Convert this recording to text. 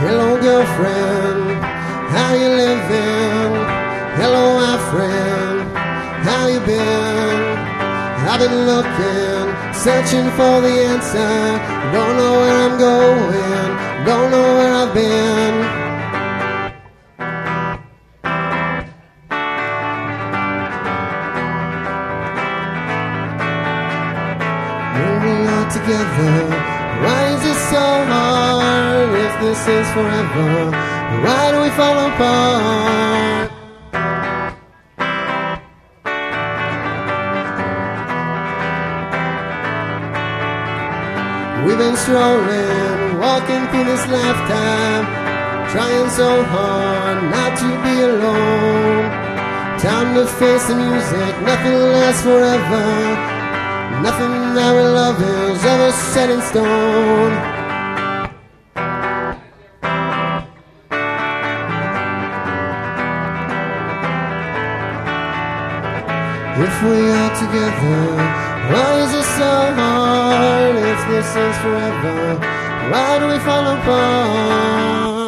Hello girlfriend, how you living? Hello my friend, how you been? I've been looking, searching for the answer. Don't know where I'm going, don't know where I've been. Moving on together, why is it so hard? If this is forever, why do we fall apart? We've been strolling, walking through this lifetime, trying so hard not to be alone. Time to face the music, nothing lasts forever. Nothing that we love is ever set in stone. If we are together, why is it so hard? If this is forever, why do we fall apart?